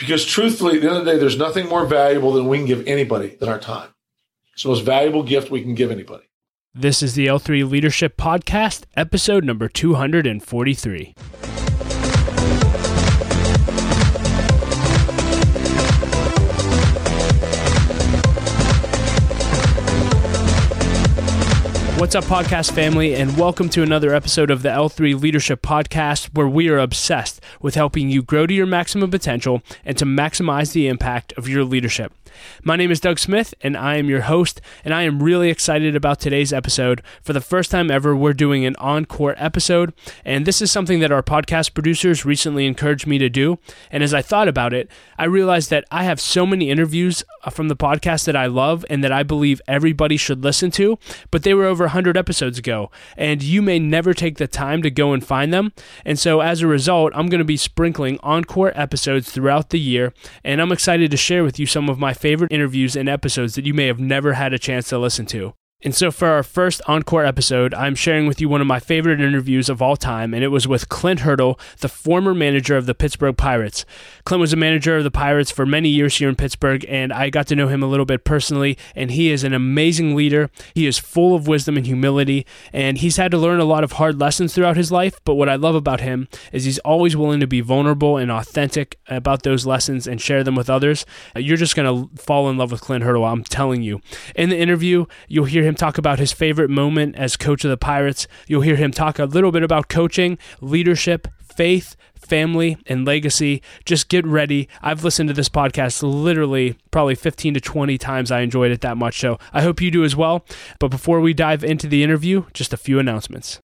Because truthfully, at the end of the day, there's nothing more valuable than we can give anybody than our time. It's the most valuable gift we can give anybody. This is the L3 Leadership Podcast, episode number 243. What's up, podcast family, and welcome to another episode of the L3 Leadership Podcast, where we are obsessed with helping you grow to your maximum potential and to maximize the impact of your leadership. My name is Doug Smith, and I am your host, and I am really excited about today's episode. For the first time ever, we're doing an encore episode, and this is something that our podcast producers recently encouraged me to do, and as I thought about it, I realized that I have so many interviews from the podcast that I love and that I believe everybody should listen to, but they were over 100 episodes ago, and you may never take the time to go and find them, and so as a result, I'm going to be sprinkling encore episodes throughout the year, and I'm excited to share with you some of my favorite interviews and episodes that you may have never had a chance to listen to. And so for our first encore episode, I'm sharing with you one of my favorite interviews of all time, and it was with Clint Hurdle, the former manager of the Pittsburgh Pirates. Clint was a manager of the Pirates for many years here in Pittsburgh, and I got to know him a little bit personally, and he is an amazing leader. He is full of wisdom and humility, and he's had to learn a lot of hard lessons throughout his life, but what I love about him is he's always willing to be vulnerable and authentic about those lessons and share them with others. You're just going to fall in love with Clint Hurdle, I'm telling you. In the interview, you'll hear him talk about his favorite moment as coach of the Pirates. You'll hear him talk a little bit about coaching, leadership, faith, family, and legacy. Just get ready. I've listened to this podcast literally probably 15 to 20 times. I enjoyed it that much, so I hope you do as well. But before we dive into the interview, just a few announcements.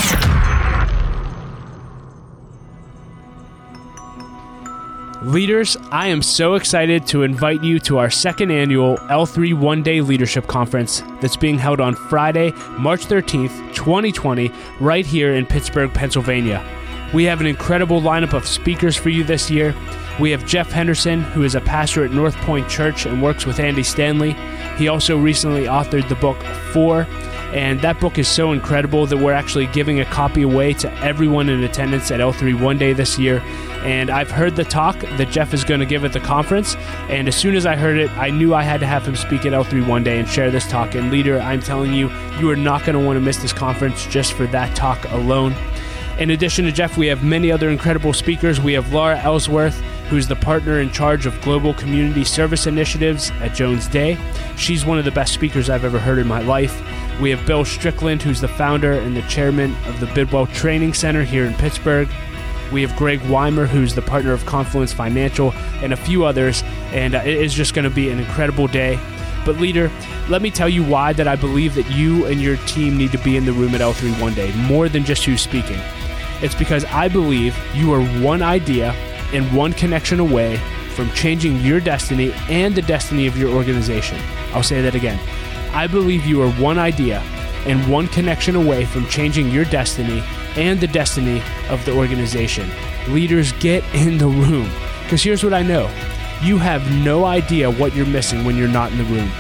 Leaders, I am so excited to invite you to our second annual L3 One-Day Leadership Conference that's being held on Friday, March 13th, 2020, right here in Pittsburgh, Pennsylvania. We have an incredible lineup of speakers for you this year. We have Jeff Henderson, who is a pastor at North Point Church and works with Andy Stanley. He also recently authored the book 4, and that book is so incredible that we're actually giving a copy away to everyone in attendance at L3 One Day this year. And I've heard the talk that Jeff is going to give at the conference, and as soon as I heard it, I knew I had to have him speak at L3 One Day and share this talk. And leader, I'm telling you, you are not going to want to miss this conference just for that talk alone. In addition to Jeff, we have many other incredible speakers. We have Laura Ellsworth, who's the partner in charge of global community service initiatives at Jones Day. She's one of the best speakers I've ever heard in my life. We have Bill Strickland, who's the founder and the chairman of the Bidwell Training Center here in Pittsburgh. We have Greg Weimer, who's the partner of Confluence Financial, and a few others, and it is just going to be an incredible day. But leader, let me tell you why that I believe that you and your team need to be in the room at L3 One Day, more than just who's speaking. It's because I believe you are one idea and one connection away from changing your destiny and the destiny of your organization. I'll say that again. I believe you are one idea and one connection away from changing your destiny and the destiny of the organization. Leaders, get in the room, because here's what I know. You have no idea what you're missing when you're not in the room.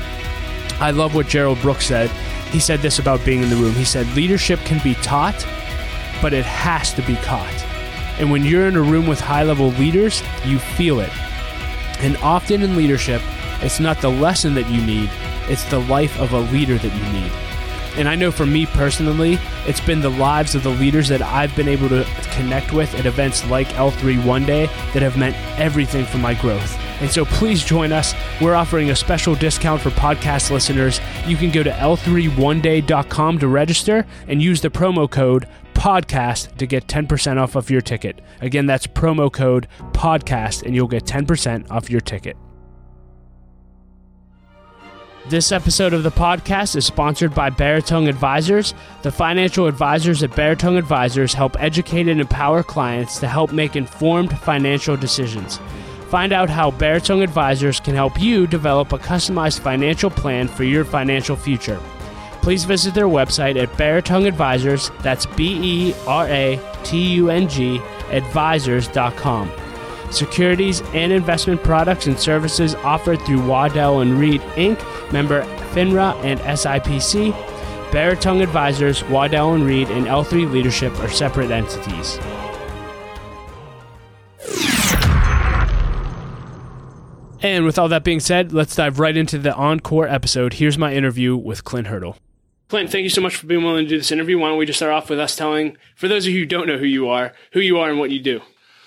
I love what Gerald Brooks said. He said this about being in the room. He said, leadership can be taught, but it has to be caught. And when you're in a room with high-level leaders, you feel it. And often in leadership, it's not the lesson that you need, it's the life of a leader that you need. And I know for me personally, it's been the lives of the leaders that I've been able to connect with at events like L3 One Day that have meant everything for my growth. And so please join us. We're offering a special discount for podcast listeners. You can go to l3oneday.com to register and use the promo code podcast to get 10% off of your ticket. Again, that's promo code podcast and you'll get 10% off your ticket. This episode of the podcast is sponsored by Baratung Advisors. The financial advisors at Baratung Advisors help educate and empower clients to help make informed financial decisions. Find out how Baratung Advisors can help you develop a customized financial plan for your financial future. Please visit their website at Baratung Advisors, that's BERATUNG, advisors.com. Securities and investment products and services offered through Waddell & Reed, Inc., member FINRA and SIPC. Baratung Advisors, Waddell & Reed, and L3 Leadership are separate entities. And with all that being said, let's dive right into the encore episode. Here's my interview with Clint Hurdle. Clint, thank you so much for being willing to do this interview. Why don't we just start off with us telling, for those of you who don't know who you are and what you do.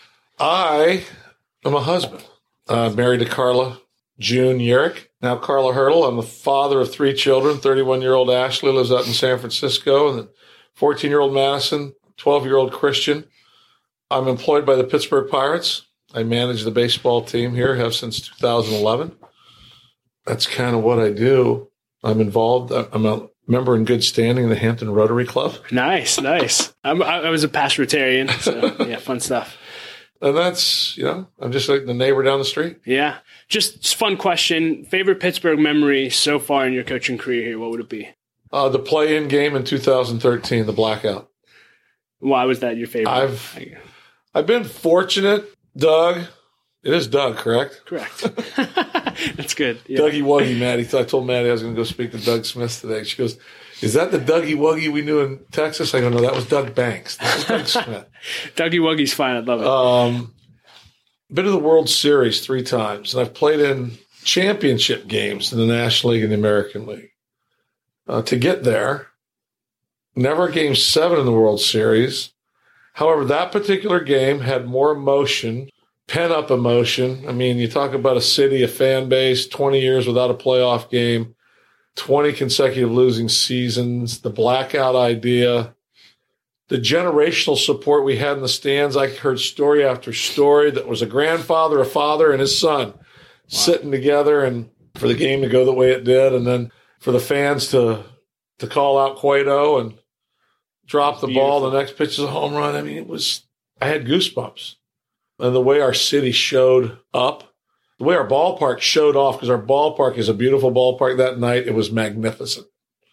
I am a husband. Married to Carla June Yerrick, now Carla Hurdle. I'm the father of 3 children. 31-year-old Ashley lives out in San Francisco, and then 14-year-old Madison, 12-year-old Christian. I'm employed by the Pittsburgh Pirates. I manage the baseball team here, have since 2011. That's kind of what I do. I'm involved. I'm a member in good standing in the Hampton Rotary Club. Nice. I was a past Rotarian, so yeah, fun stuff. And that's, I'm just like the neighbor down the street. Yeah. Just fun question. Favorite Pittsburgh memory so far in your coaching career here, what would it be? The play-in game in 2013, the blackout. Why was that your favorite? I've been fortunate. Doug. It is Doug, correct? Correct. That's good. Yeah. Dougie Wuggy, Maddie. I told Maddie I was going to go speak to Doug Smith today. She goes, is that the Dougie Wuggy we knew in Texas? I go, no, that was Doug Banks. That was Doug Smith. Dougie Wuggy's fine. I love it. Been to the World Series 3 times, and I've played in championship games in the National League and the American League. To get there, never Game 7 in the World Series. However, that particular game had more emotion, pent-up emotion. I mean, you talk about a city, a fan base, 20 years without a playoff game, 20 consecutive losing seasons, the blackout idea, the generational support we had in the stands. I heard story after story that was a grandfather, a father, and his son sitting together, and for the game to go the way it did, and then for the fans to call out Cueto and drop the ball, the next pitch is a home run. I mean, I had goosebumps. And the way our city showed up, the way our ballpark showed off, because our ballpark is a beautiful ballpark that night, it was magnificent.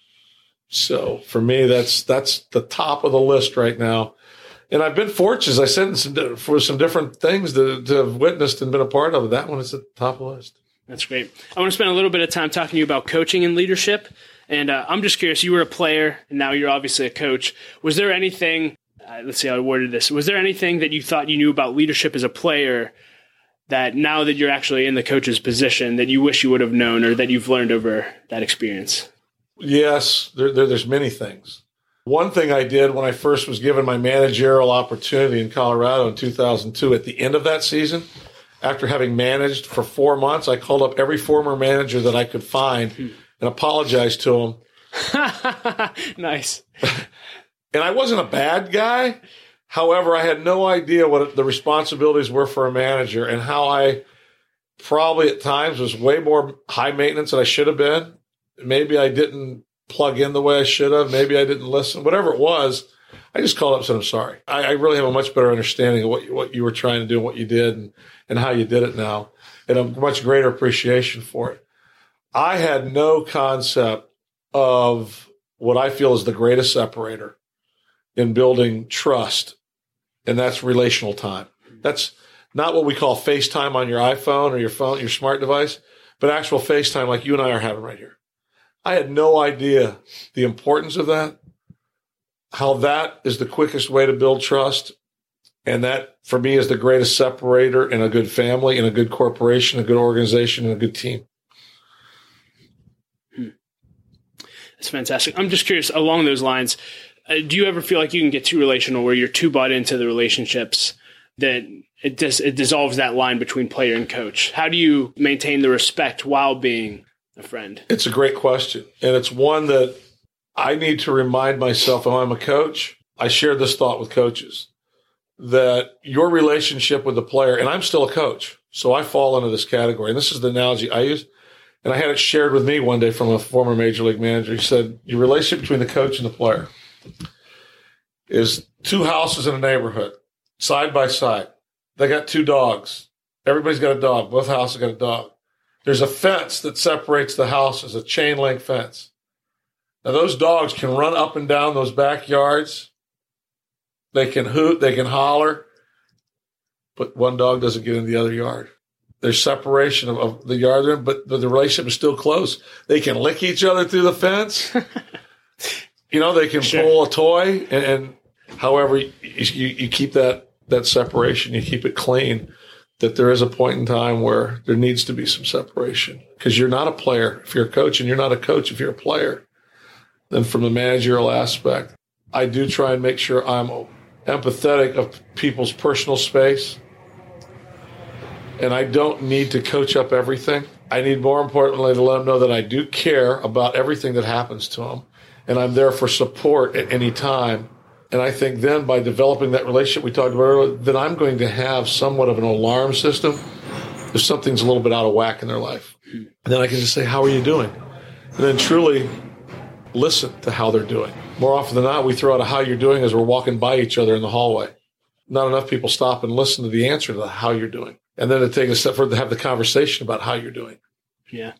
So for me, that's the top of the list right now. And I've been fortunate, as I said, for some different things to have witnessed and been a part of. That one is at the top of the list. That's great. I want to spend a little bit of time talking to you about coaching and leadership. And I'm just curious, you were a player, and now you're obviously a coach. Was there anything, let's see how I worded this, was there anything that you thought you knew about leadership as a player that now that you're actually in the coach's position that you wish you would have known or that you've learned over that experience? Yes, there's many things. One thing I did when I first was given my managerial opportunity in Colorado in 2002, at the end of that season, after having managed for 4 months, I called up every former manager that I could find and apologized to them. Nice. And I wasn't a bad guy. However, I had no idea what the responsibilities were for a manager and how I probably at times was way more high maintenance than I should have been. Maybe I didn't plug in the way I should have. Maybe I didn't listen. Whatever it was, I just called up and said, I'm sorry. I really have a much better understanding of what you were trying to do and what you did and how you did it now, and a much greater appreciation for it. I had no concept of what I feel is the greatest separator in building trust, and that's relational time. That's not what we call FaceTime on your iPhone or your phone, your smart device, but actual FaceTime like you and I are having right here. I had no idea the importance of that, how that is the quickest way to build trust, and that, for me, is the greatest separator in a good family, in a good corporation, a good organization, and a good team. That's fantastic. I'm just curious, along those lines, do you ever feel like you can get too relational where you're too bought into the relationships that it dissolves that line between player and coach? How do you maintain the respect while being a friend? It's a great question. And it's one that I need to remind myself if I'm a coach. I shared this thought with coaches that your relationship with the player, and I'm still a coach, so I fall into this category. And this is the analogy I use. And I had it shared with me one day from a former major league manager. He said, your relationship between the coach and the player is 2 houses in a neighborhood, side by side. They got 2 dogs. Everybody's got a dog. Both houses got a dog. There's a fence that separates the houses, a chain link fence. Now, those dogs can run up and down those backyards. They can hoot, they can holler, but one dog doesn't get in the other yard. There's separation of the yard there, but the relationship is still close. They can lick each other through the fence. They can pull a toy, and however you keep that separation, you keep it clean. that there is a point in time where there needs to be some separation, because you're not a player if you're a coach, and you're not a coach if you're a player. Then from the managerial aspect, I do try and make sure I'm empathetic of people's personal space. And I don't need to coach up everything. I need, more importantly, to let them know that I do care about everything that happens to them. And I'm there for support at any time. And I think then by developing that relationship we talked about earlier, then I'm going to have somewhat of an alarm system if something's a little bit out of whack in their life. And then I can just say, how are you doing? And then truly listen to how they're doing. More often than not, we throw out a how you're doing as we're walking by each other in the hallway. Not enough people stop and listen to the answer to the how you're doing. And then to take a step further, to have the conversation about how you're doing. Yeah.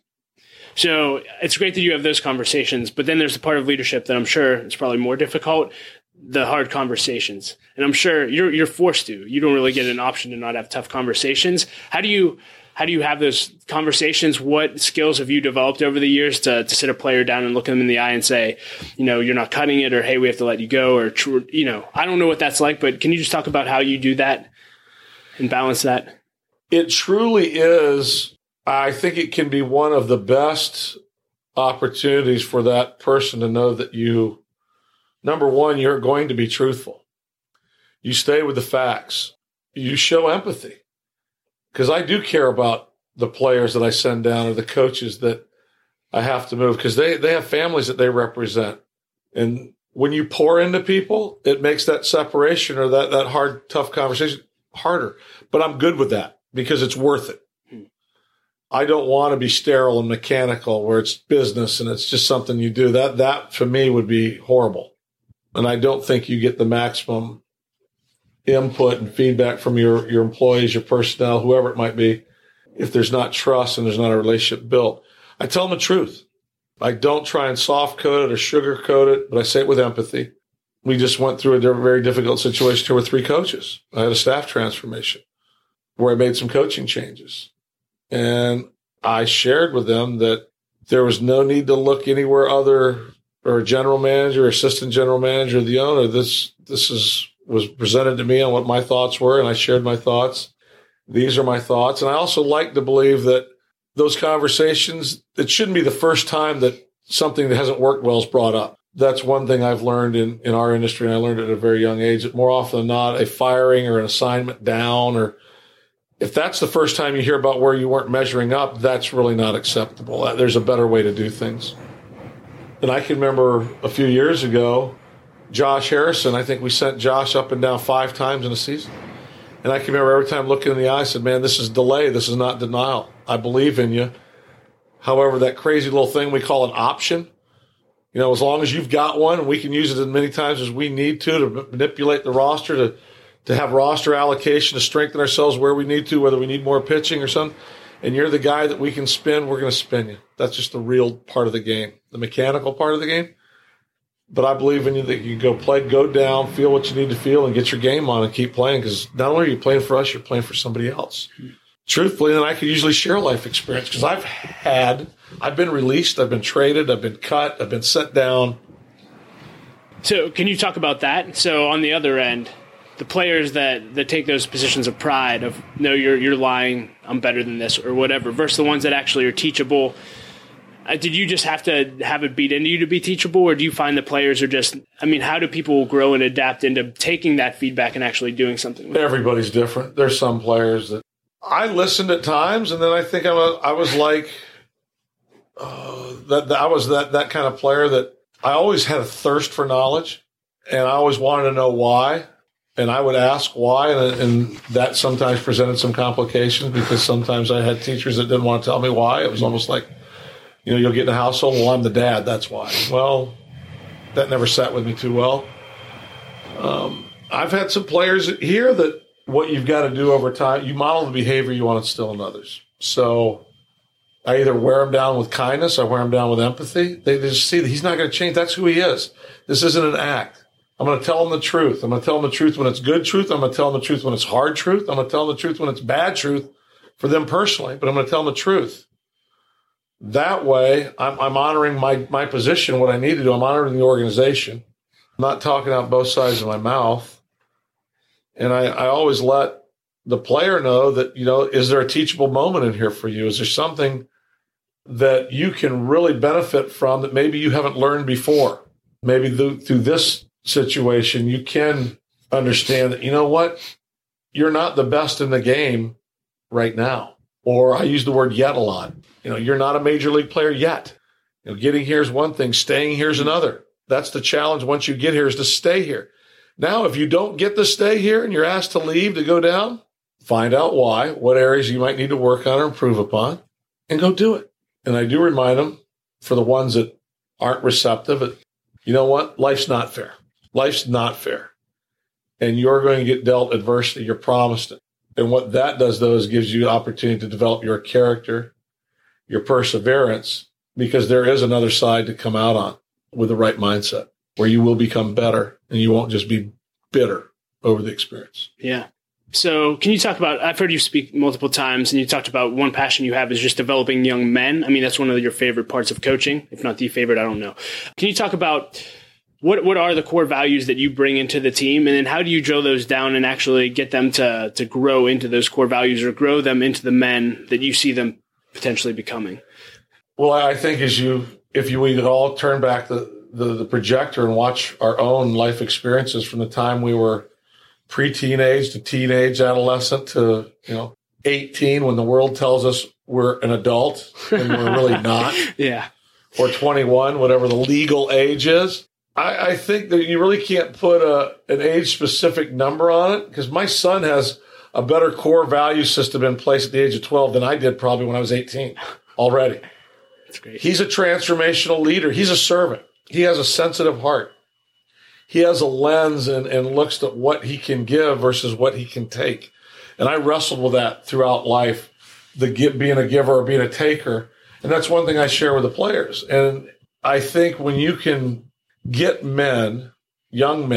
So it's great that you have those conversations, but then there's the part of leadership that I'm sure is probably more difficult, the hard conversations. And I'm sure you're forced to. You don't really get an option to not have tough conversations. How do you have those conversations? What skills have you developed over the years to sit a player down and look them in the eye and say, you're not cutting it, or, hey, we have to let you go, or, I don't know what that's like, but can you just talk about how you do that and balance that? It truly is. I think it can be one of the best opportunities for that person to know that you, number one, you're going to be truthful. You stay with the facts. You show empathy. Because I do care about the players that I send down, or the coaches that I have to move, because they have families that they represent. And when you pour into people, it makes that separation or that hard, tough conversation harder. But I'm good with that because it's worth it. I don't want to be sterile and mechanical where it's business and it's just something you do. That for me would be horrible. And I don't think you get the maximum input and feedback from your employees, your personnel, whoever it might be, if there's not trust and there's not a relationship built. I tell them the truth. I don't try and soft code it or sugar coat it, but I say it with empathy. We just went through a very difficult situation here with 3 coaches. I had a staff transformation where I made some coaching changes. And I shared with them that there was no need to look anywhere other, or a general manager, assistant general manager, the owner. This was presented to me on what my thoughts were, and I shared my thoughts. These are my thoughts. And I also like to believe that those conversations, it shouldn't be the first time that something that hasn't worked well is brought up. That's one thing I've learned in our industry, and I learned it at a very young age, that more often than not, a firing or an assignment down, or if that's the first time you hear about where you weren't measuring up, that's really not acceptable. There's a better way to do things. And I can remember a few years ago, Josh Harrison, I think we sent Josh up and down 5 times in a season. And I can remember every time looking in the eye, I said, man, this is delay. This is not denial. I believe in you. However, that crazy little thing we call an option, as long as you've got one, we can use it as many times as we need to manipulate the roster, to have roster allocation, to strengthen ourselves where we need to, whether we need more pitching or something, and you're the guy that we can spin, we're going to spin you. That's just the real part of the game, the mechanical part of the game. But I believe in you that you go down, feel what you need to feel, and get your game on and keep playing, because not only are you playing for us, you're playing for somebody else. Truthfully, then I could usually share life experience, because I've been released, I've been traded, I've been cut, I've been set down. So can you talk about that? So on the other end, the players that take those positions of pride of, no, you're lying, I'm better than this, or whatever, versus the ones that actually are teachable. Did you just have to have it beat into you to be teachable, or do you find the players are just, how do people grow and adapt into taking that feedback and actually doing something with it? Everybody's different. There's some players that I listened at times, and then I think I was like, I was that kind of player that I always had a thirst for knowledge, and I always wanted to know why. And I would ask why, and that sometimes presented some complications, because sometimes I had teachers that didn't want to tell me why. It was almost like, you'll get in a household, well, I'm the dad, that's why. Well, that never sat with me too well. I've had some players here that what you've got to do over time, you model the behavior you want to instill in others. So I either wear them down with kindness, I wear them down with empathy. They just see that he's not going to change. That's who he is. This isn't an act. I'm going to tell them the truth. I'm going to tell them the truth when it's good truth. I'm going to tell them the truth when it's hard truth. I'm going to tell them the truth when it's bad truth for them personally, but I'm going to tell them the truth. That way, I'm honoring my position, what I need to do. I'm honoring the organization. I'm not talking out both sides of my mouth. And I always let the player know that, is there a teachable moment in here for you? Is there something that you can really benefit from that maybe you haven't learned before? Maybe through this situation, you can understand that, you know what? You're not the best in the game right now. Or I use the word yet a lot. You're not a major league player yet. Getting here is one thing. Staying here is another. That's the challenge once you get here, is to stay here. Now, if you don't get to stay here and you're asked to leave, to go down, find out why, what areas you might need to work on or improve upon, and go do it. And I do remind them, for the ones that aren't receptive, you know what? Life's not fair. Life's not fair. And you're going to get dealt adversity. You're promised it. And what that does, though, is gives you the opportunity to develop your character, your perseverance, because there is another side to come out on with the right mindset, where you will become better and you won't just be bitter over the experience. Yeah. So can you talk about, I've heard you speak multiple times, and you talked about one passion you have is just developing young men. I mean, that's one of your favorite parts of coaching, if not the favorite, I don't know. Can you talk about what are the core values that you bring into the team, and then how do you drill those down and actually get them to grow into those core values, or grow them into the men that you see them potentially becoming? Well, I think if we could all turn back the projector and watch our own life experiences from the time we were pre-teenage to teenage, adolescent to 18, when the world tells us we're an adult and we're really not. Yeah. Or 21, whatever the legal age is. I think that you really can't put an age-specific number on it, because my son has a better core value system in place at the age of 12 than I did probably when I was 18 already. That's great. He's a transformational leader. He's a servant. He has a sensitive heart. He has a lens and looks at what he can give versus what he can take. And I wrestled with that throughout life, being a giver or being a taker. And that's one thing I share with the players. And I think when you can get young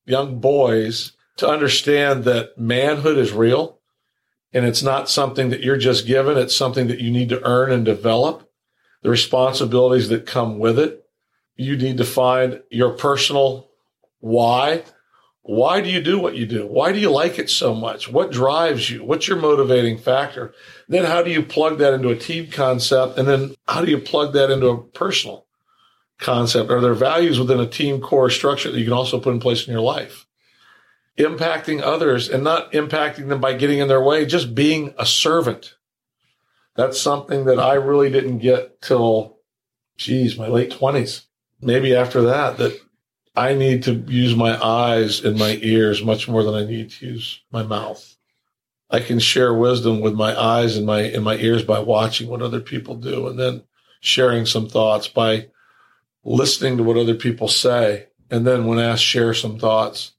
boys to understand that manhood is real and it's not something that you're just given, it's something that you need to earn and develop, the responsibilities that come with it. You need to find your personal why. Why do you do what you do? Why do you like it so much? What drives you? What's your motivating factor? Then how do you plug that into a team concept? And then how do you plug that into a personal concept? Are there values within a team core structure that you can also put in place in your life? Impacting others, and not impacting them by getting in their way, just being a servant. That's something that I really didn't get till, my late 20s. Maybe after that I need to use my eyes and my ears much more than I need to use my mouth. I can share wisdom with my eyes and my ears by watching what other people do, and then sharing some thoughts by listening to what other people say, and then when asked, share some thoughts,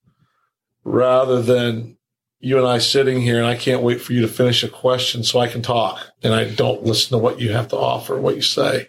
rather than you and I sitting here and I can't wait for you to finish a question so I can talk, and I don't listen to what you have to offer, what you say.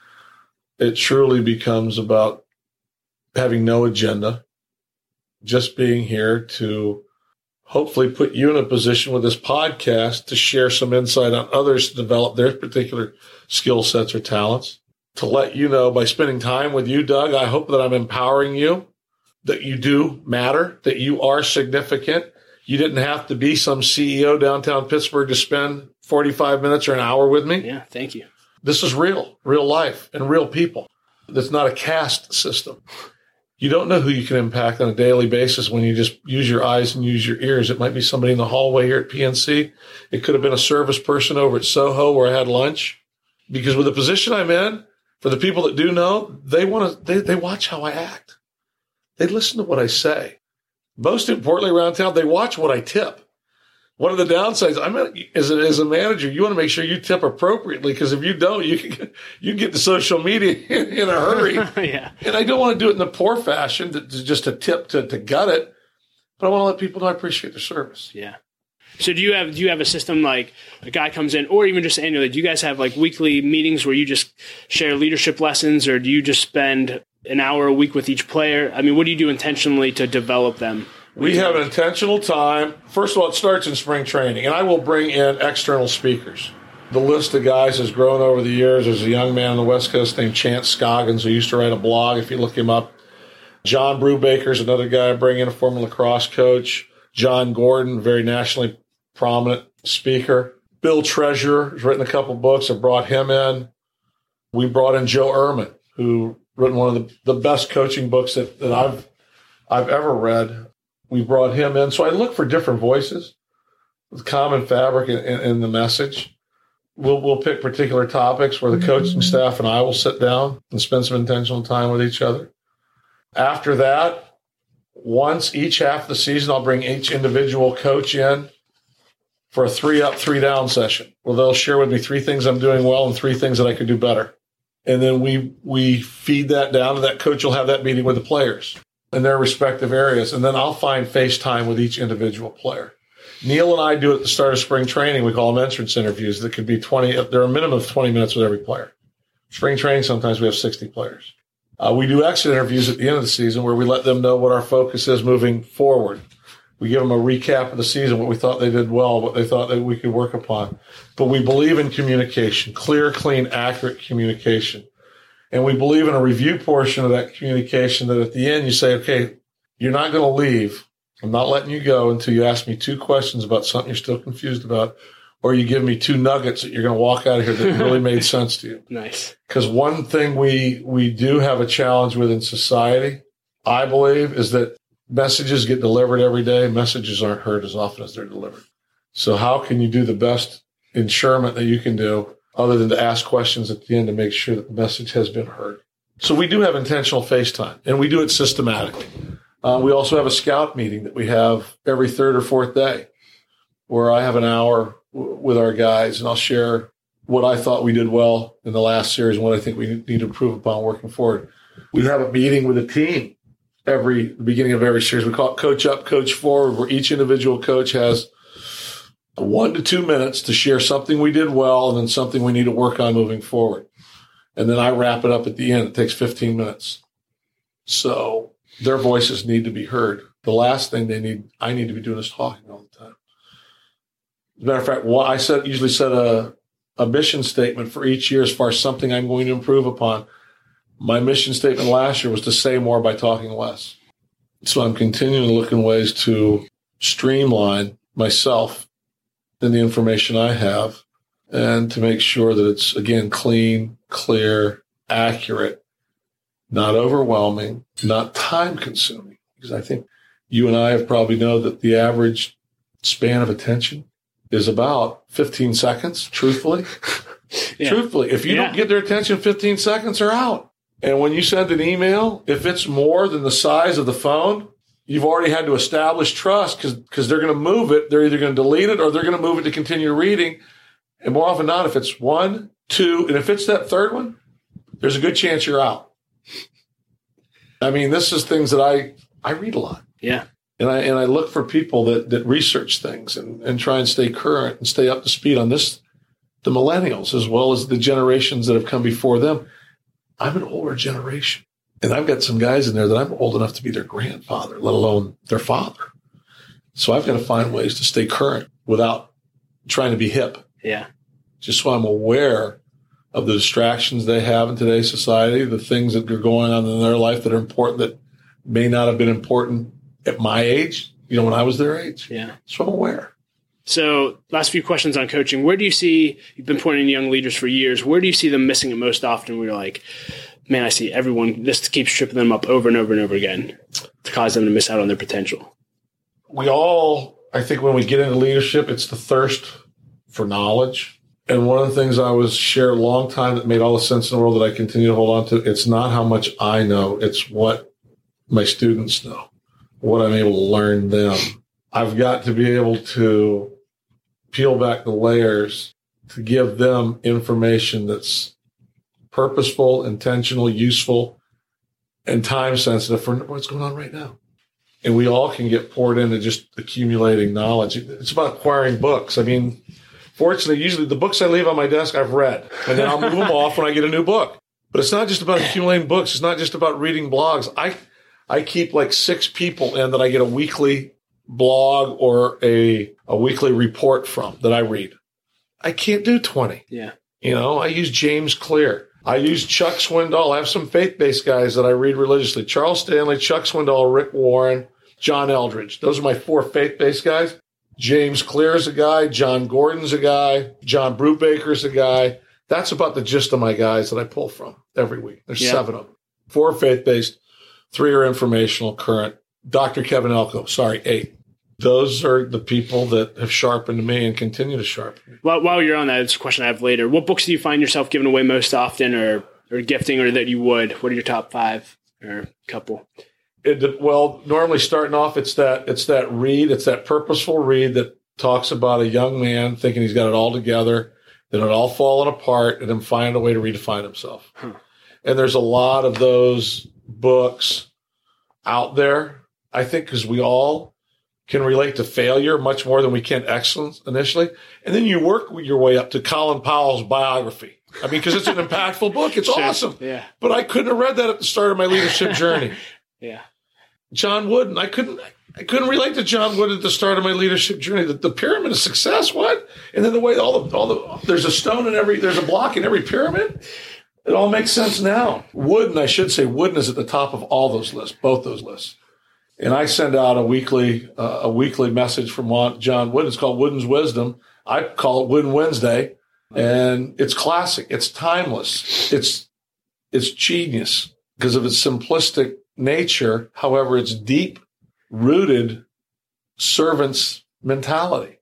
It truly becomes about having no agenda, just being here to hopefully put you in a position with this podcast to share some insight on others to develop their particular skill sets or talents. To let you know, by spending time with you, Doug, I hope that I'm empowering you, that you do matter, that you are significant. You didn't have to be some CEO downtown Pittsburgh to spend 45 minutes or an hour with me. Yeah, thank you. This is real life, and real people. That's not a caste system. You don't know who you can impact on a daily basis when you just use your eyes and use your ears. It might be somebody in the hallway here at PNC. It could have been a service person over at Soho where I had lunch. Because with the position I'm in, for the people that do know, they watch how I act. They listen to what I say. Most importantly, around town, they watch what I tip. One of the downsides, as a manager, you want to make sure you tip appropriately, because if you don't, you can get to social media in a hurry. Yeah. And I don't want to do it in the poor fashion, just to tip to gut it. But I want to let people know I appreciate their service. Yeah. So do you have a system, like a guy comes in, or even just annually, do you guys have like weekly meetings where you just share leadership lessons, or do you just spend an hour a week with each player? I mean, what do you do intentionally to develop them? We have an intentional time. First of all, it starts in spring training, and I will bring in external speakers. The list of guys has grown over the years. There's a young man on the West Coast named Chance Scoggins who used to write a blog, if you look him up. John Brubaker's another guy I bring in, a former lacrosse coach. John Gordon, very nationally prominent speaker. Bill Treasurer has written a couple books. I brought him in. We brought in Joe Ehrmann, who written one of the best coaching books that I've ever read. We brought him in. So I look for different voices with common fabric in the message. We'll pick particular topics where the coaching staff and I will sit down and spend some intentional time with each other. After that, once each half of the season, I'll bring each individual coach in for a 3-up, 3-down session where they'll share with me 3 things I'm doing well and 3 things that I could do better. And then we feed that down, and that coach will have that meeting with the players in their respective areas. And then I'll find FaceTime with each individual player. Neil and I do it at the start of spring training. We call them entrance interviews. That could be 20. There are a minimum of 20 minutes with every player. Spring training, sometimes we have 60 players. We do exit interviews at the end of the season where we let them know what our focus is moving forward. We give them a recap of the season, what we thought they did well, what they thought that we could work upon. But we believe in communication, clear, clean, accurate communication. And we believe in a review portion of that communication that at the end you say, okay, you're not going to leave. I'm not letting you go until you ask me 2 questions about something you're still confused about, or you give me 2 nuggets that you're going to walk out of here that really made sense to you. Nice. Because one thing we do have a challenge with in society, I believe, is that messages get delivered every day. Messages aren't heard as often as they're delivered. So how can you do the best ensurement that you can do other than to ask questions at the end to make sure that the message has been heard? So we do have intentional FaceTime, and we do it systematically. We also have a scout meeting that we have every 3rd or 4th day where I have an hour with our guys, and I'll share what I thought we did well in the last series and what I think we need to improve upon working forward. We have a meeting with a team the beginning of every series. We call it Coach Up, Coach Forward, where each individual coach has 1 to 2 minutes to share something we did well and then something we need to work on moving forward. And then I wrap it up at the end. It takes 15 minutes. So their voices need to be heard. The last thing I need to be doing is talking all the time. As a matter of fact, I usually set a mission statement for each year as far as something I'm going to improve upon. My mission statement last year was to say more by talking less. So I'm continuing to look in ways to streamline myself and the information I have and to make sure that it's, again, clean, clear, accurate, not overwhelming, not time-consuming. Because I think you and I have probably know that the average span of attention is about 15 seconds, truthfully. Yeah. Truthfully, if you don't get their attention 15 seconds, they're out. And when you send an email, if it's more than the size of the phone, you've already had to establish trust because they're going to move it. They're either going to delete it or they're going to move it to continue reading. And more often than not, if it's 1, 2, and if it's that 3rd one, there's a good chance you're out. I mean, this is things that I read a lot. Yeah. And I look for people that research things and try and stay current and stay up to speed on this, the millennials as well as the generations that have come before them. I'm an older generation, and I've got some guys in there that I'm old enough to be their grandfather, let alone their father. So I've got to find ways to stay current without trying to be hip. Yeah. Just so I'm aware of the distractions they have in today's society, the things that are going on in their life that are important that may not have been important at my age, when I was their age. Yeah. So I'm aware. So last few questions on coaching. Where do you see, you've been pointing to young leaders for years, where do you see them missing it most often where you're like, man, I see everyone, this keeps tripping them up over and over and over again to cause them to miss out on their potential? I think when we get into leadership, it's the thirst for knowledge. And one of the things I was shared a long time that made all the sense in the world that I continue to hold on to, it's not how much I know, it's what my students know, what I'm able to learn them. I've got to be able to peel back the layers to give them information that's purposeful, intentional, useful, and time sensitive for what's going on right now. And we all can get poured into just accumulating knowledge. It's about acquiring books. I mean, fortunately, usually the books I leave on my desk, I've read, and then I'll move them off when I get a new book. But it's not just about accumulating books. It's not just about reading blogs. I keep like 6 people in that I get a weekly blog or a weekly report from that I read. I can't do 20. Yeah. I use James Clear. I use Chuck Swindoll. I have some faith-based guys that I read religiously. Charles Stanley, Chuck Swindoll, Rick Warren, John Eldridge. Those are my 4 faith-based guys. James Clear's a guy. John Gordon's a guy. John Brubaker's a guy. That's about the gist of my guys that I pull from every week. There's 7 of them. 4 are faith-based, 3 are informational, current. Dr. Kevin Elko, 8. Those are the people that have sharpened me and continue to sharpen me. Well, while you're on that, it's a question I have later. What books do you find yourself giving away most often or gifting, or that you would? What are your top 5 or a couple? Well, normally starting off, it's that purposeful read that talks about a young man thinking he's got it all together, then it all falling apart, and then find a way to redefine himself. And there's a lot of those books out there, I think, because we all can relate to failure much more than we can excellence initially. And then you work your way up to Colin Powell's biography. I mean, because it's an impactful book. It's awesome. Yeah. But I couldn't have read that at the start of my leadership journey. Yeah. John Wooden. I couldn't relate to John Wooden at the start of my leadership journey. The pyramid of success, what? And then the way there's a stone in there's a block in every pyramid. It all makes sense now. Wooden is at the top of all those lists, both those lists. And I send out a weekly message from John Wooden. It's called Wooden's Wisdom. I call it Wooden Wednesday, and it's classic. It's timeless. It's genius because of its simplistic nature. However, it's deep-rooted servant's mentality.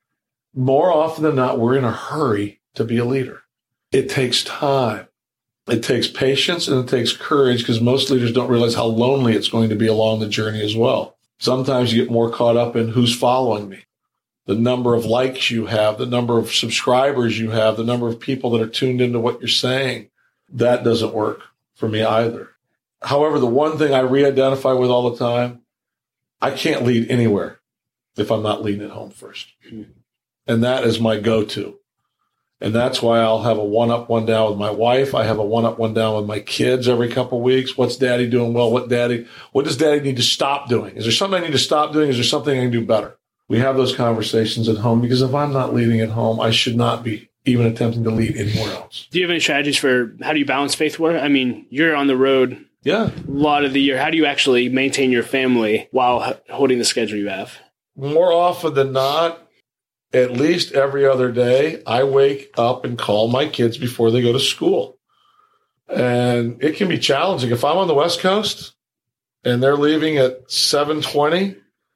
More often than not, we're in a hurry to be a leader. It takes time. It takes patience and it takes courage because most leaders don't realize how lonely it's going to be along the journey as well. Sometimes you get more caught up in who's following me, the number of likes you have, the number of subscribers you have, the number of people that are tuned into what you're saying. That doesn't work for me either. However, the one thing I re-identify with all the time, I can't lead anywhere if I'm not leading at home first. And that is my go-to. And that's why I'll have a one-up, one-down with my wife. I have a one-up, one-down with my kids every couple of weeks. What's Daddy doing well? What does Daddy need to stop doing? Is there something I need to stop doing? Is there something I can do better? We have those conversations at home because if I'm not leading at home, I should not be even attempting to lead anywhere else. Do you have any strategies for how do you balance faith work? I mean, you're on the road a lot of the year. How do you actually maintain your family while holding the schedule you have? More often than not, at least every other day, I wake up and call my kids before they go to school. And it can be challenging. If I'm on the West Coast and they're leaving at 7:20,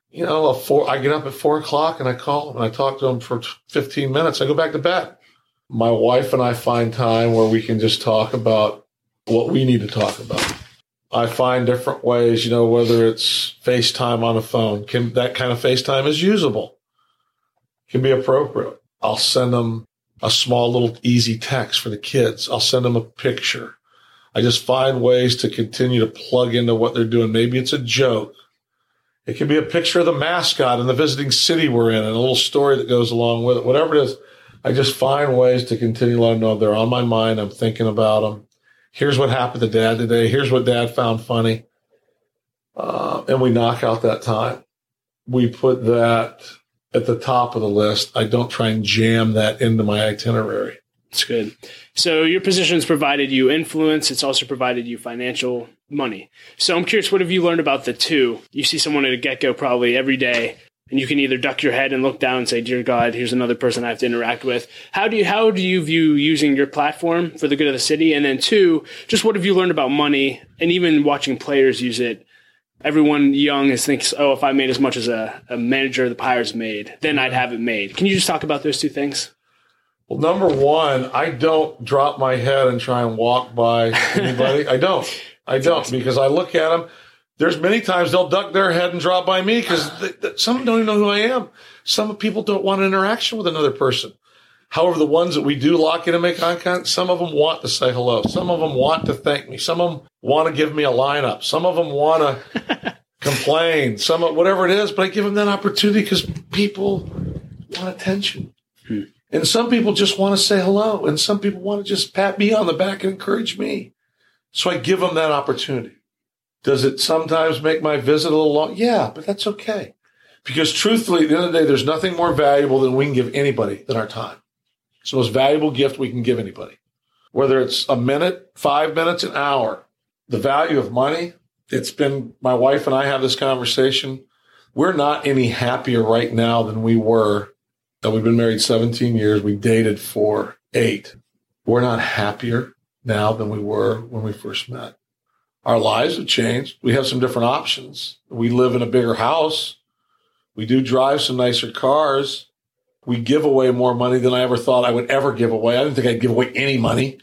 I get up at 4 o'clock and I call them and I talk to them for 15 minutes. I go back to bed. My wife and I find time where we can just talk about what we need to talk about. I find different ways, whether it's FaceTime on a phone. That kind of FaceTime is usable. Can be appropriate. I'll send them a small little easy text for the kids. I'll send them a picture. I just find ways to continue to plug into what they're doing. Maybe it's a joke. It can be a picture of the mascot in the visiting city we're in and a little story that goes along with it. Whatever it is, I just find ways to continue to let them know they're on my mind. I'm thinking about them. Here's what happened to Dad today. Here's what Dad found funny. And we knock out that time. We put that at the top of the list. I don't try and jam that into my itinerary. That's good. So your position has provided you influence. It's also provided you financial money. So I'm curious, what have you learned about the two? You see someone at a get-go probably every day, and you can either duck your head and look down and say, dear God, here's another person I have to interact with. How do you view using your platform for the good of the city? And then 2, just what have you learned about money and even watching players use it? Everyone young thinks, if I made as much as a manager of the Pirates made, then I'd have it made. Can you just talk about those 2 things? Well, number one, I don't drop my head and try and walk by anybody. I don't because I look at them. There's many times they'll duck their head and drop by me because some don't even know who I am. Some people don't want an interaction with another person. However, the ones that we do lock in and make eye contact, some of them want to say hello. Some of them want to thank me. Some of them want to give me a lineup. Some of them want to complain. Whatever it is, but I give them that opportunity because people want attention. And some people just want to say hello. And some people want to just pat me on the back and encourage me. So I give them that opportunity. Does it sometimes make my visit a little long? Yeah, but that's okay. Because truthfully, at the end of the day, there's nothing more valuable than we can give anybody than our time. It's the most valuable gift we can give anybody. Whether it's a minute, 5 minutes, an hour. The value of money, my wife and I have this conversation. We're not any happier right now than we were. We've been married 17 years. We dated for 8. We're not happier now than we were when we first met. Our lives have changed. We have some different options. We live in a bigger house. We do drive some nicer cars. We give away more money than I ever thought I would ever give away. I didn't think I'd give away any money.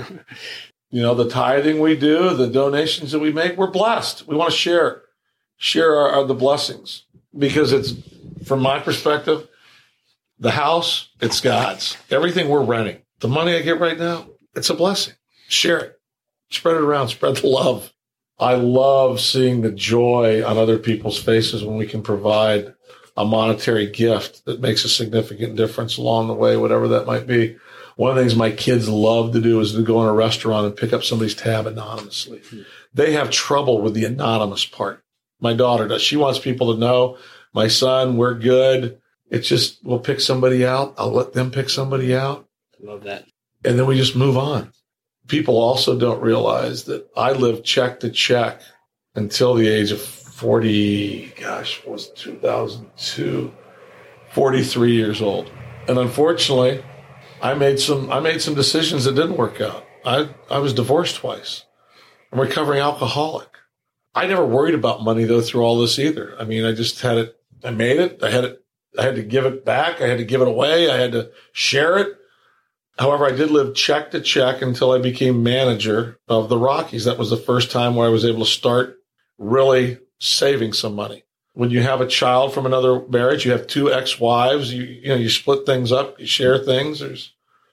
The tithing we do, the donations that we make, we're blessed. We want to share the blessings, because it's, from my perspective, the house, it's God's. Everything we're renting, the money I get right now, it's a blessing. Share it. Spread it around. Spread the love. I love seeing the joy on other people's faces when we can provide a monetary gift that makes a significant difference along the way, whatever that might be. One of the things my kids love to do is to go in a restaurant and pick up somebody's tab anonymously. They have trouble with the anonymous part. My daughter does. She wants people to know. My son, we're good. It's just, we'll pick somebody out. I'll let them pick somebody out. Love that. And then we just move on. People also don't realize that I lived check to check until the age of 40, it was 2002, 43 years old. And unfortunately, I made some decisions that didn't work out. I was divorced twice. I'm a recovering alcoholic. I never worried about money, though, through all this either. I mean, I just had it. I made it. I had to give it back. I had to give it away. I had to share it. However, I did live check to check until I became manager of the Rockies. That was the first time where I was able to start really saving some money. When you have a child from another marriage, you have 2 ex-wives, you split things up, you share things. There's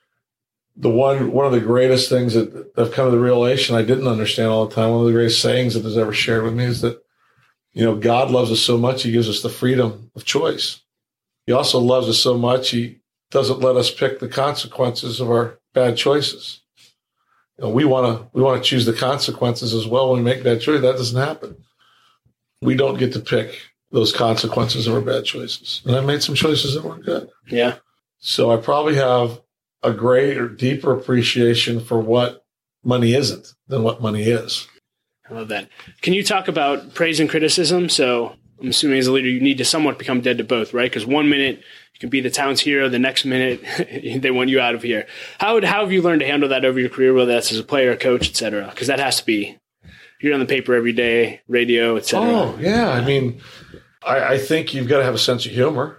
one of the greatest things that I've come to the realization I didn't understand all the time. One of the greatest sayings that was ever shared with me is that, God loves us so much, he gives us the freedom of choice. He also loves us so much, he doesn't let us pick the consequences of our bad choices. We want to choose the consequences as well when we make bad choices. That doesn't happen. We don't get to pick those consequences of our bad choices. And I made some choices that weren't good. Yeah. So I probably have a greater, deeper appreciation for what money isn't than what money is. I love that. Can you talk about praise and criticism? So I'm assuming as a leader, you need to somewhat become dead to both, right? Because one minute you can be the town's hero, the next minute they want you out of here. How have you learned to handle that over your career, whether that's as a player, coach, et cetera? Because that has to be, you're on the paper every day, radio, et cetera. Oh, yeah. I mean, I think you've got to have a sense of humor.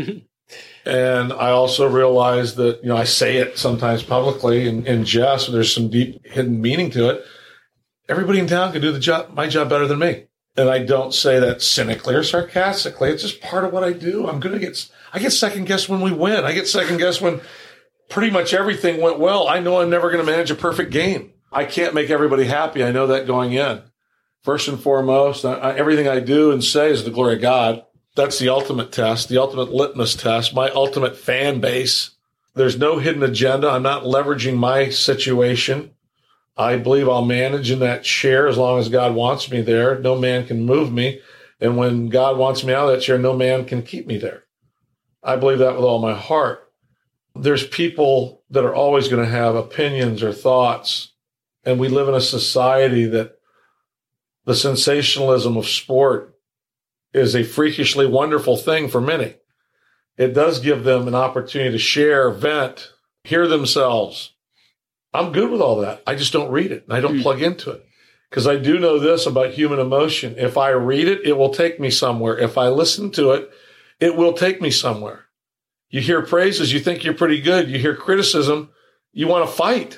And I also realize that, I say it sometimes publicly in jest, and there's some deep hidden meaning to it. Everybody in town can do my job better than me. And I don't say that cynically or sarcastically. It's just part of what I do. I get second guessed when we win. I get second guessed when pretty much everything went well. I know I'm never going to manage a perfect game. I can't make everybody happy. I know that going in. First and foremost, everything I do and say is the glory of God. That's the ultimate test, the ultimate litmus test, my ultimate fan base. There's no hidden agenda. I'm not leveraging my situation. I believe I'll manage in that chair as long as God wants me there. No man can move me. And when God wants me out of that chair, no man can keep me there. I believe that with all my heart. There's people that are always going to have opinions or thoughts. And we live in a society that the sensationalism of sport is a freakishly wonderful thing for many. It does give them an opportunity to share, vent, hear themselves. I'm good with all that. I just don't read it, and I don't plug into it. Because I do know this about human emotion. If I read it, it will take me somewhere. If I listen to it, it will take me somewhere. You hear praises, you think you're pretty good. You hear criticism, you want to fight.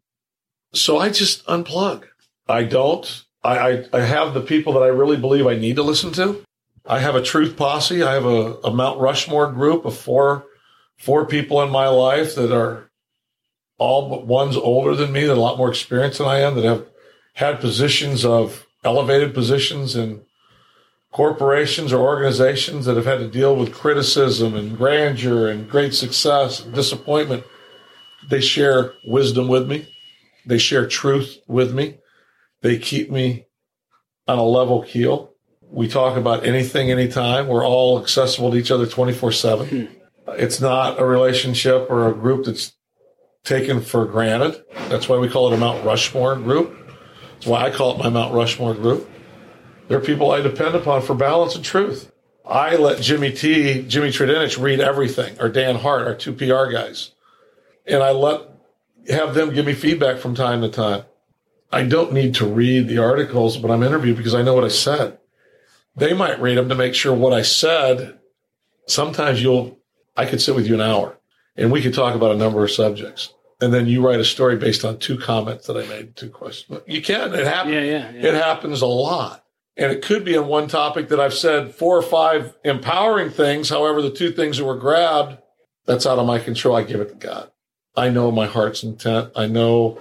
So I just unplug. I don't. I have the people that I really believe I need to listen to. I have a truth posse. I have a Mount Rushmore group of four people in my life that are all but one's older than me, that are a lot more experienced than I am, that have had elevated positions in corporations or organizations that have had to deal with criticism and grandeur and great success and disappointment. They share wisdom with me. They share truth with me. They keep me on a level keel. We talk about anything, anytime. We're all accessible to each other 24/7. It's not a relationship or a group that's taken for granted. That's why we call it a Mount Rushmore group. That's why I call it my Mount Rushmore group. They're people I depend upon for balance and truth. I let Jimmy Tredinich read everything, or Dan Hart, our two PR guys. And I have them give me feedback from time to time. I don't need to read the articles, but I'm interviewed because I know what I said. They might read them to make sure what I said. Sometimes I could sit with you an hour and we could talk about a number of subjects. And then you write a story based on 2 comments that I made, 2 questions. You can. It happens. Yeah. It happens a lot. And it could be on one topic that I've said 4 or 5 empowering things. However, the 2 things that were grabbed, that's out of my control. I give it to God. I know my heart's intent. I know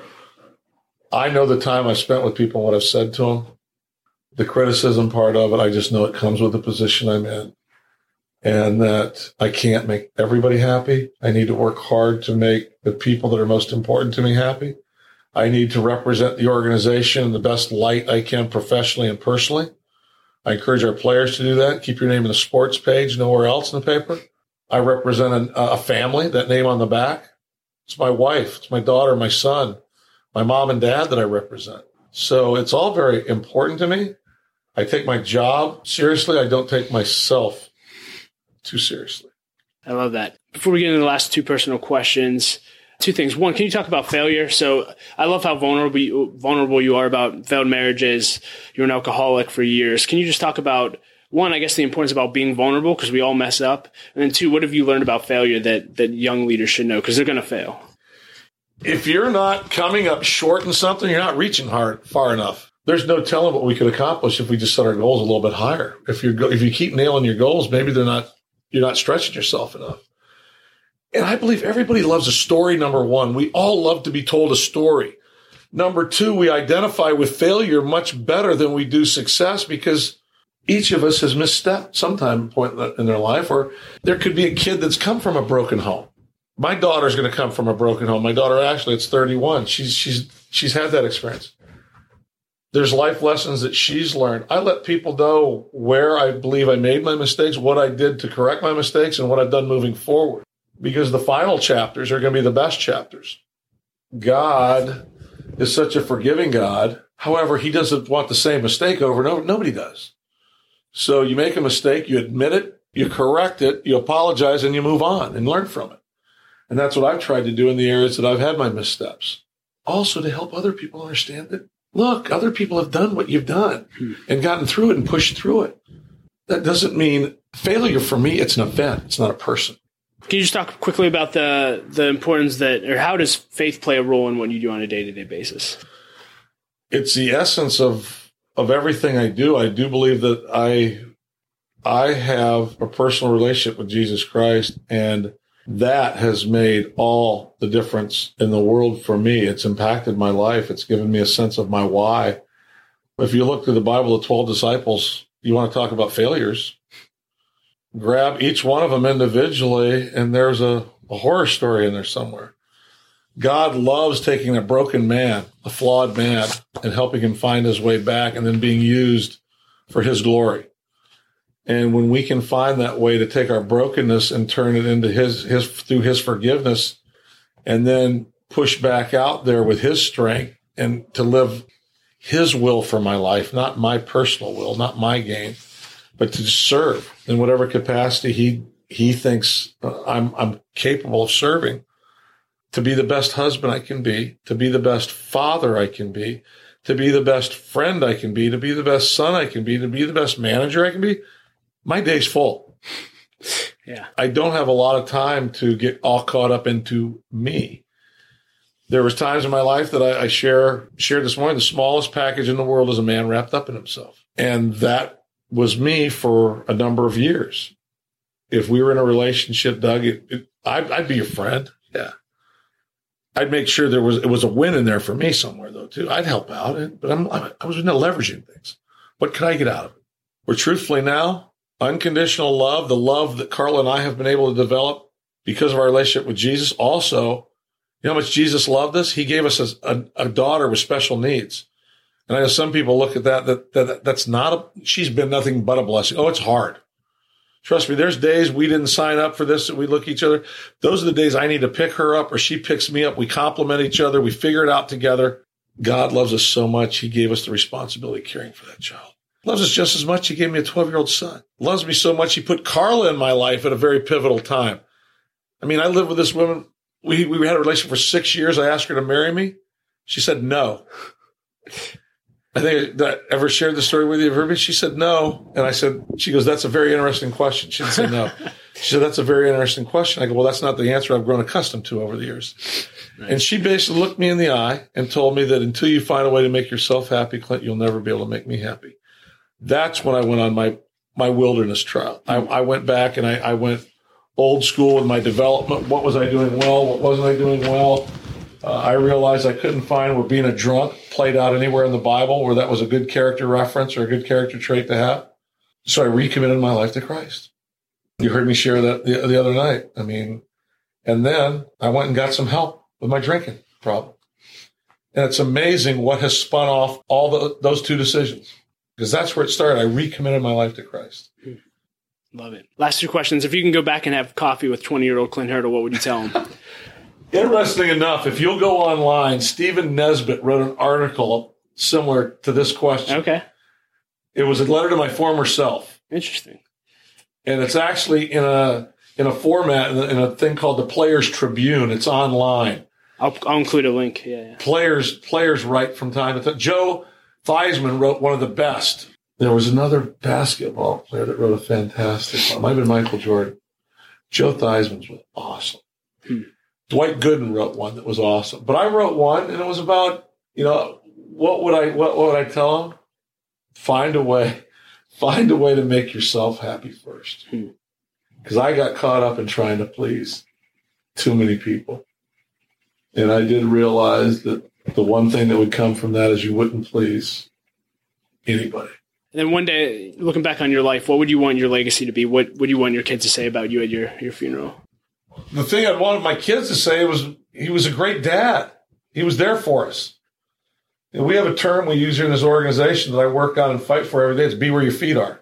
the time I spent with people and what I've said to them. The criticism part of it, I just know it comes with the position I'm in. And that I can't make everybody happy. I need to work hard to make the people that are most important to me happy. I need to represent the organization in the best light I can professionally and personally. I encourage our players to do that. Keep your name in the sports page, nowhere else in the paper. I represent a family, that name on the back. It's my wife, it's my daughter, my son, my mom and dad that I represent. So it's all very important to me. I take my job seriously. I don't take myself too seriously. I love that. Before we get into the last 2 personal questions, 2 things. One, can you talk about failure? So I love how vulnerable you are about failed marriages. You're an alcoholic for years. Can you just talk about, 1, I guess the importance about being vulnerable because we all mess up. And then 2, what have you learned about failure that young leaders should know because they're going to fail? If you're not coming up short in something, you're not reaching far enough. There's no telling what we could accomplish if we just set our goals a little bit higher. If you keep nailing your goals, maybe you're not stretching yourself enough. And I believe everybody loves a story, number 1. We all love to be told a story. Number 2, we identify with failure much better than we do success because each of us has misstepped sometime point in their life, or there could be a kid that's come from a broken home. My daughter's going to come from a broken home. My daughter, Ashley, it's 31. She's had that experience. There's life lessons that she's learned. I let people know where I believe I made my mistakes, what I did to correct my mistakes, and what I've done moving forward. Because the final chapters are going to be the best chapters. God is such a forgiving God. However, he doesn't want the same mistake over and over. Nobody does. So you make a mistake, you admit it, you correct it, you apologize, and you move on and learn from it. And that's what I've tried to do in the areas that I've had my missteps. Also to help other people understand that, look, other people have done what you've done and gotten through it and pushed through it. That doesn't mean failure for me. It's an event. It's not a person. Can you just talk quickly about the importance or how does faith play a role in what you do on a day-to-day basis? It's the essence of everything I do. I do believe that I have a personal relationship with Jesus Christ, and that has made all the difference in the world for me. It's impacted my life. It's given me a sense of my why. If you look through the Bible, the 12 disciples, you want to talk about failures, grab each one of them individually, and there's a horror story in there somewhere. God loves taking a broken man, a flawed man, and helping him find his way back and then being used for his glory. And when we can find that way to take our brokenness and turn it into his through his forgiveness, and then push back out there with his strength and to live his will for my life, not my personal will, not my gain, but to serve in whatever capacity he thinks I'm capable of serving, to be the best husband I can be, to be the best father I can be, to be the best friend I can be, to be the best son I can be, to be the best manager I can be. My day's full. Yeah. I don't have a lot of time to get all caught up into me. There was times in my life that I shared this morning. The smallest package in the world is a man wrapped up in himself. And that was me for a number of years. If we were in a relationship, Doug, I'd be your friend. Yeah. I'd make sure it was a win in there for me somewhere, though, too. I'd help out, but I was not leveraging things. What could I get out of it? Where truthfully now, unconditional love, the love that Carla and I have been able to develop because of our relationship with Jesus. Also, you know how much Jesus loved us? He gave us a daughter with special needs. And I know some people look at that's she's been nothing but a blessing. Oh, it's hard. Trust me, there's days we didn't sign up for this, that we look at each other. Those are the days I need to pick her up or she picks me up. We complement each other. We figure it out together. God loves us so much. He gave us the responsibility of caring for that child. Loves us just as much. He gave me a 12-year-old son. Loves me so much. He put Carla in my life at a very pivotal time. I mean, I lived with this woman. We had a relationship for 6 years. I asked her to marry me. She said no. I think I ever shared the story with you of her. She said no. And I said, she goes, that's a very interesting question. She didn't say no. She said, that's a very interesting question. I go, well, that's not the answer I've grown accustomed to over the years. Right. And she basically looked me in the eye and told me that until you find a way to make yourself happy, Clint, you'll never be able to make me happy. That's when I went on my wilderness trial. I went back and I went old school with my development. What was I doing well? What wasn't I doing well? I realized I couldn't find where being a drunk played out anywhere in the Bible where that was a good character reference or a good character trait to have. So I recommitted my life to Christ. You heard me share that the other night. I mean, and then I went and got some help with my drinking problem. And it's amazing what has spun off all those two decisions. Because that's where it started. I recommitted my life to Christ. Love it. Last two questions. If you can go back and have coffee with 20-year-old Clint Hurdle, what would you tell him? Interesting enough, if you'll go online, Stephen Nesbitt wrote an article similar to this question. Okay. It was a letter to my former self. Interesting. And it's actually in a format, in a thing called the Players Tribune. It's online. I'll include a link. Yeah. Players write from time to time. Joe Theismann wrote one of the best. There was another basketball player that wrote a fantastic one. It might have been Michael Jordan. Joe Theismann's was awesome. Dwight Gooden wrote one that was awesome. But I wrote one, and it was about, what would I tell him? Find a way to make yourself happy first. Because I got caught up in trying to please too many people. And I did realize that the one thing that would come from that is you wouldn't please anybody. And then one day, looking back on your life, what would you want your legacy to be? What would you want your kids to say about you at your funeral? The thing I wanted my kids to say was he was a great dad. He was there for us. And we have a term we use here in this organization that I work on and fight for every day. It's be where your feet are.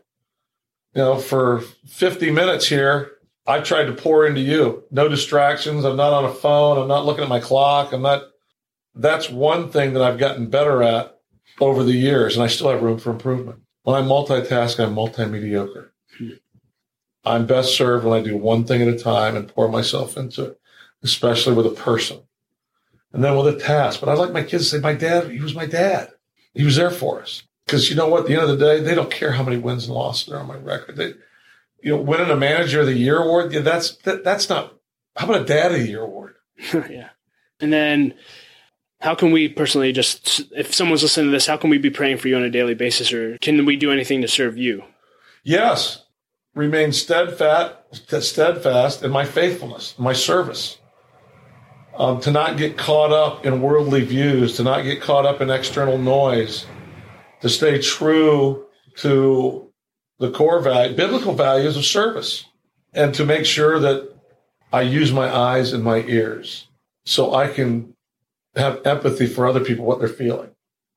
For 50 minutes here, I've tried to pour into you. No distractions. I'm not on a phone. I'm not looking at my clock. That's one thing that I've gotten better at over the years, and I still have room for improvement. When I multitask, I'm multi-mediocre. I'm best served when I do one thing at a time and pour myself into it, especially with a person. And then with a task. But I'd like my kids to say, my dad, he was my dad. He was there for us. Because you know what? At the end of the day, they don't care how many wins and losses there are on my record. Winning a Manager of the Year award, that's not, how about a Dad of the Year award? Yeah. And then how can we personally if someone's listening to this, how can we be praying for you on a daily basis, or can we do anything to serve you? Yes. Remain steadfast in my faithfulness, my service. To not get caught up in worldly views, to not get caught up in external noise, to stay true to the core biblical values of service, and to make sure that I use my eyes and my ears so I can have empathy for other people, what they're feeling.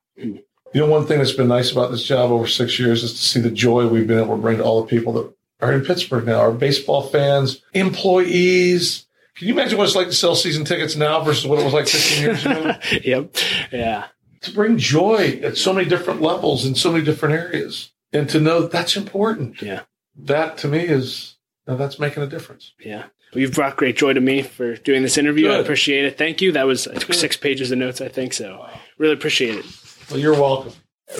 One thing that's been nice about this job over 6 years is to see the joy we've been able to bring to all the people that are in Pittsburgh now, our baseball fans, employees. Can you imagine what it's like to sell season tickets now versus what it was like 15 years ago? Yep. Yeah. To bring joy at so many different levels in so many different areas, and to know that's important. Yeah. That to me that's making a difference. Yeah. Well, you've brought great joy to me for doing this interview. Good. I appreciate it. Thank you. That was 6 pages of notes, I think. So really appreciate it. Well, you're welcome.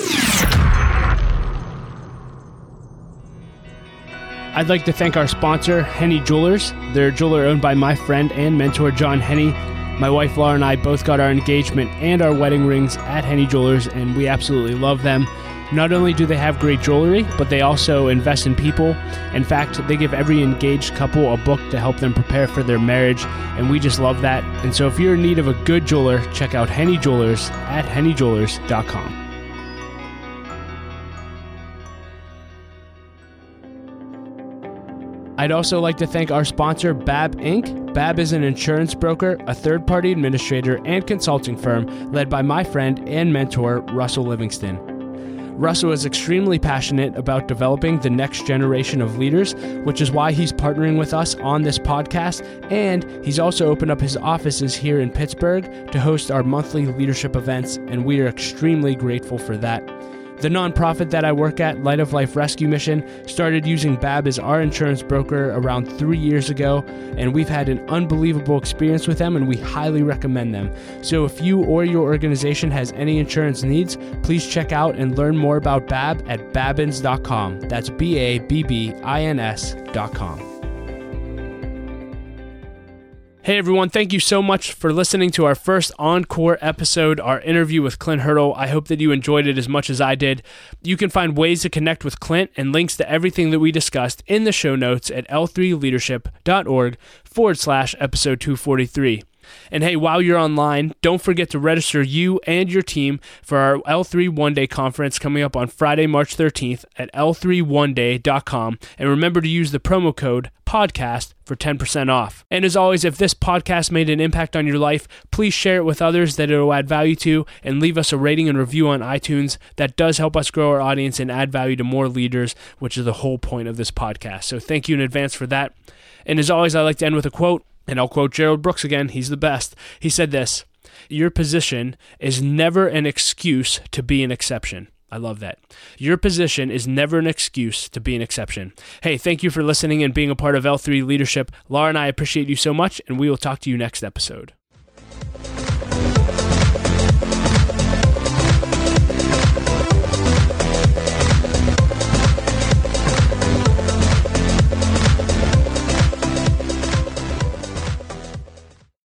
I'd like to thank our sponsor, Henny Jewelers. They're a jeweler owned by my friend and mentor, John Henny. My wife, Laura, and I both got our engagement and our wedding rings at Henny Jewelers, and we absolutely love them. Not only do they have great jewelry, but they also invest in people. In fact, they give every engaged couple a book to help them prepare for their marriage, and we just love that. And so if you're in need of a good jeweler, check out Henny Jewelers at hennyjewelers.com. I'd also like to thank our sponsor, BAB Inc. BAB is an insurance broker, a third-party administrator, and consulting firm led by my friend and mentor, Russell Livingston. Russell is extremely passionate about developing the next generation of leaders, which is why he's partnering with us on this podcast, and he's also opened up his offices here in Pittsburgh to host our monthly leadership events, and we are extremely grateful for that. The nonprofit that I work at, Light of Life Rescue Mission, started using BAB as our insurance broker around 3 years ago, and we've had an unbelievable experience with them, and we highly recommend them. So if you or your organization has any insurance needs, please check out and learn more about BAB at babbins.com. That's BABBINS.com. Hey everyone, thank you so much for listening to our first Encore episode, our interview with Clint Hurdle. I hope that you enjoyed it as much as I did. You can find ways to connect with Clint and links to everything that we discussed in the show notes at l3leadership.org/episode 243. And hey, while you're online, don't forget to register you and your team for our L3 One Day Conference coming up on Friday, March 13th at l3oneday.com. And remember to use the promo code PODCAST for 10% off. And as always, if this podcast made an impact on your life, please share it with others that it will add value to, and leave us a rating and review on iTunes. That does help us grow our audience and add value to more leaders, which is the whole point of this podcast. So thank you in advance for that. And as always, I like to end with a quote. And I'll quote Gerald Brooks again. He's the best. He said this: "Your position is never an excuse to be an exception." I love that. Your position is never an excuse to be an exception. Hey, thank you for listening and being a part of L3 Leadership. Laura and I appreciate you so much, and we will talk to you next episode.